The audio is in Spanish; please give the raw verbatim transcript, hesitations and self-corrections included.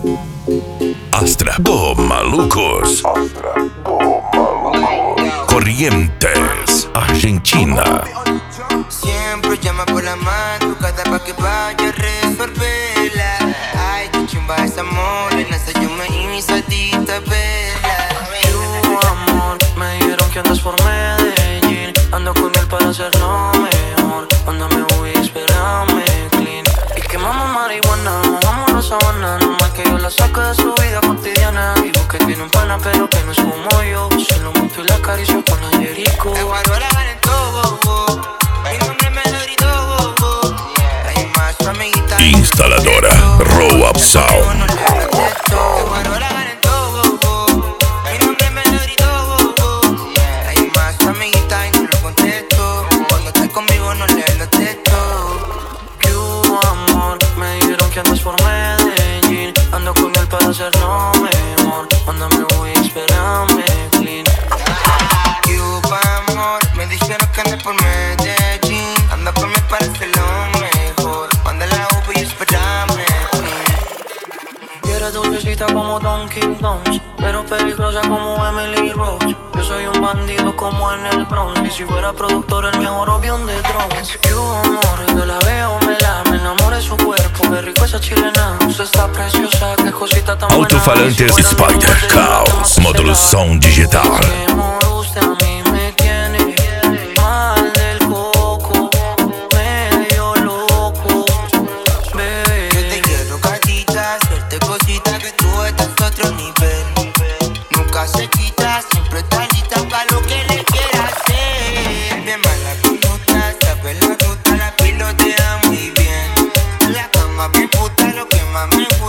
Astra do Malucos. Astra do Malucos. Corrientes, Argentina. Siempre llama por la madrugada pa' que vaya a resolverla. Ay, qué chimba esa morena, esa yo me hice adicta a verla. Tu amor, me dijeron que andas por Medellín. Ando con él para hacerlo mejor. Cuando me voy, espérame clean. Y quemamos marihuana, mojamos la sabana. No más que yo la saco de su vida cotidiana. Digo que tiene un pana pero que no es como yo. Se lo monto y la acaricio con la Jerico. Me guardo la gana en todo, mi nombre me lo gritó. Hay más su amiguita. Instaladora Row Up Sound. Me guardo la gana en todo, mi nombre me lo gritó. Hay más su amiguita y no lo contesto. Cuando estás conmigo no lees los textos. Tu amor, me dijeron que andas por Medellín. Ando con él para hacerlo mejor. Cuando me voy, espérame clean. Cuba, amor, me dijeron que andas por Medellín. Ando con él para hacerlo mejor. Manda la U V y espérame. Y eres dulcecita como Donkey Donks, pero peligrosa como Emily Rose. Yo soy un bandido como en el Bronx. Y si fuera productor, el mejor avión de drones. Tu amor, yo la veo, me la me enamoré su cuerpo. Qué rico esa chilena. Usted está preciosa, qué cosita tan buena. Alto-falantes Spider Caos, módulo som digital. Usted a mí me tiene mal del coco, medio loco, bebé. Yo te quiero gatita, hacerte cositas que tú estás a otro nivel. Nunca se quita, siempre está lista pa' lo que le quieras hacer. Bien mala conducta, sabe la ruta, la pilotea muy bien. La cama bien puta, lo que más me gusta.